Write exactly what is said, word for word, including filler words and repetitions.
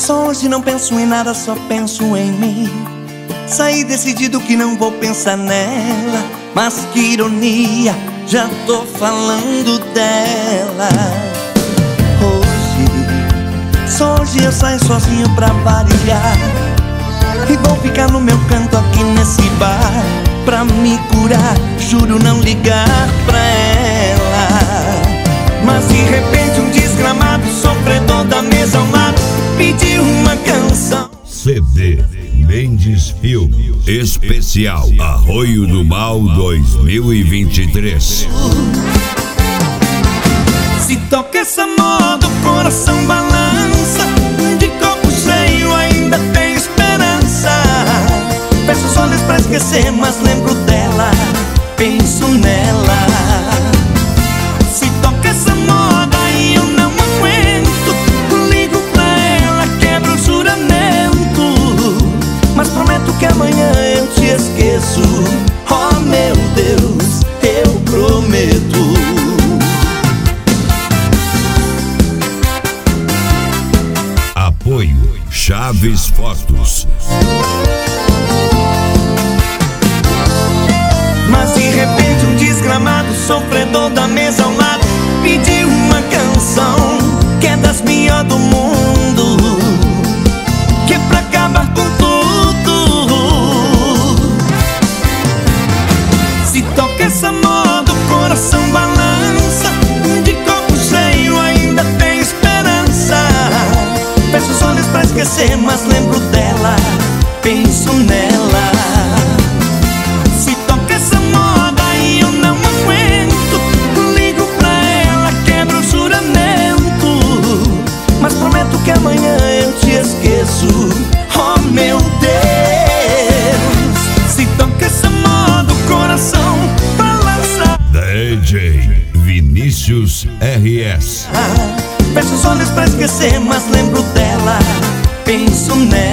Só hoje não penso em nada, só penso em mim. Saí decidido que não vou pensar nela, mas que ironia, já tô falando dela. Hoje, só hoje eu saio sozinho pra variar, e vou ficar no meu canto aqui nesse bar, pra me curar, juro não ligar pra ela. Mas de repente um desgramado, sofredor da mesa ao lado, pediu uma canção. C D Mendes Filme Especial Arroio do Mal dois mil e vinte e três. Se toca essa moda, o coração balança, de copo cheio ainda tem esperança. Fecho os olhos pra esquecer, mas lembro dela, penso nela. Se toca essa moda e eu não aguento, ligo pra ela, quebro o juramento, mas prometo que amanhã eu te esqueço. Oh meu Deus, eu prometo. Apoio Chaves Fotos. Mas de repente um desgramado, sofredor da mesa ao lado, pediu uma canção que é das melhores do mundo, que é pra acabar com tudo. Se toca essa moda, o coração balança, de copo cheio ainda tem esperança. Fecho os olhos pra esquecer, mas lembro dela, penso nela. Se toca essa moda e eu não aguento, ligo pra ela, quebro o juramento, mas prometo que amanhã eu te esqueço. Oh meu Deus, se toca essa moda, o coração balança. D J Vinícius R S. Fecho os olhos pra esquecer, mas lembro dela, penso nela.